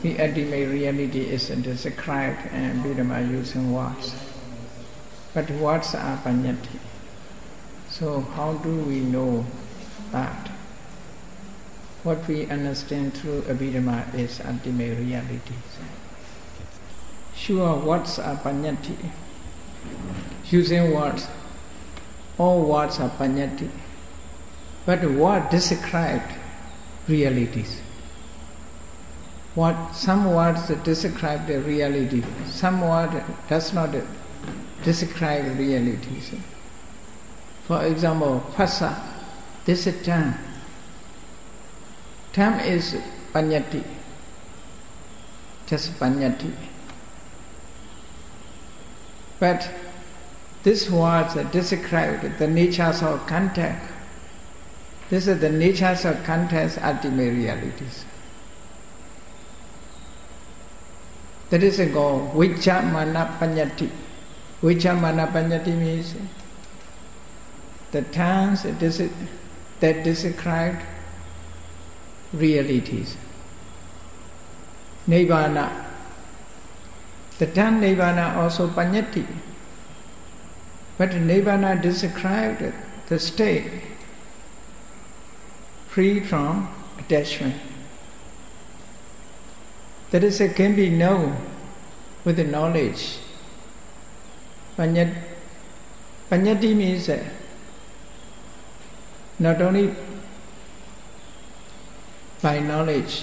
the ultimate reality is described in Abhidhamma using words. But words are paññatti. So how do we know that? What we understand through Abhidhamma is ultimate reality. Sure, words are paññatti. Using words, all words are paññatti. But what described realities? Some words describe the reality, some word does not describe realities. For example, phassa, this is term. Term is paññatti, just paññatti. But this words describe the natures of contact. This is the natures of contact's ultimate realities. That is called vicca mana paññatti. Vicca mana paññatti means the terms that describe realities. Nibbana. The term Nibbana also paññatti. But Nibbana described the state free from attachment. That is, it can be known with the knowledge. Paññatti means not only by knowledge.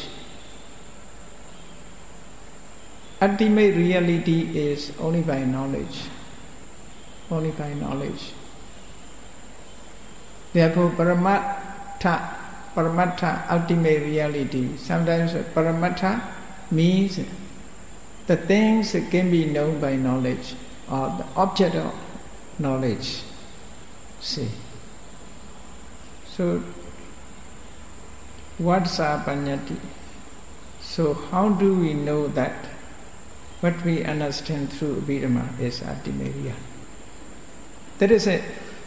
Ultimate reality is only by knowledge. Only by knowledge. Therefore, Paramattha, ultimate reality. Sometimes Paramattha means the things that can be known by knowledge or the object of knowledge. See. So, words are paññatti. So, how do we know that what we understand through Abhidhamma is ultimate reality? That is it.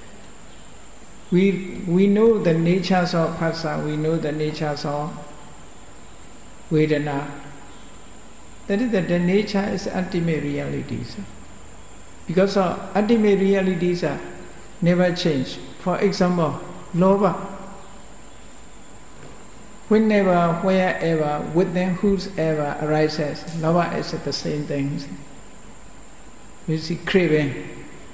We know the natures of phassa, we know the natures of Vedana. That is that the nature is ultimate realities. Because ultimate realities are never change. For example, lobha. Whenever, wherever, within whosoever arises, lobha is the same thing. You see, craving.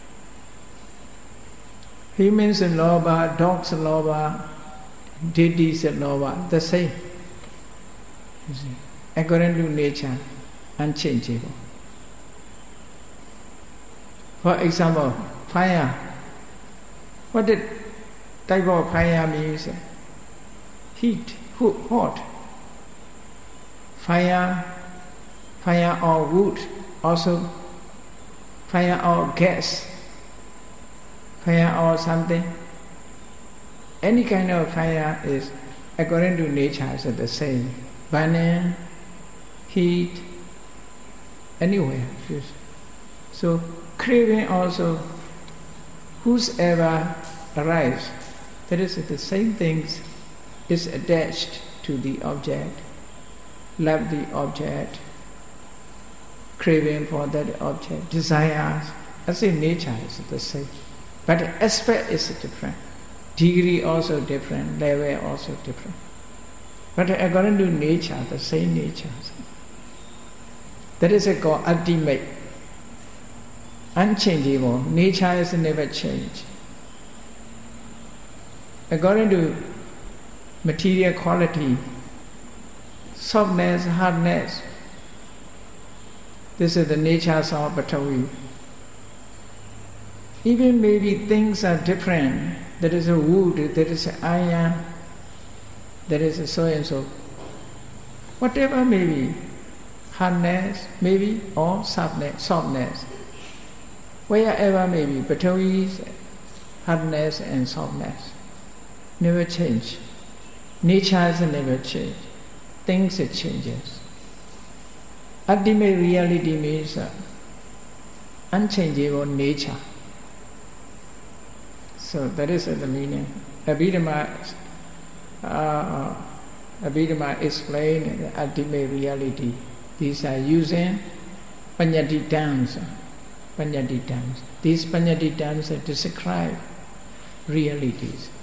Humans are lobha, dogs are lobha, deities are lobha, the same. You see, according to nature, unchangeable. For example, fire. What the type of fire means? Heat, hot. Fire or wood, also fire or gas. Fire or something. Any kind of fire is, according to nature, is the same. Burning, heat, anywhere. So, craving also, whosoever arrives, that is the same things is attached to the object, love the object, craving for that object, desires. I say nature is the same. But the aspect is different. Degree also different, level also different. But according to nature, the same nature. That is called ultimate. Unchangeable. Nature is never changed. According to material quality, softness, hardness, this is the nature of Patavi. Even maybe things are different. There is a wood, there is an iron, there is a so and so. Whatever may be, hardness maybe or softness. Wherever may be, Patavi's hardness and softness never change. Nature has never changed. Things it changes. Ultimate reality means unchangeable nature. So that is the meaning. Abhidhamma explains the ultimate reality These are using Panyati terms. Panyati terms. These Panyati terms are describe realities.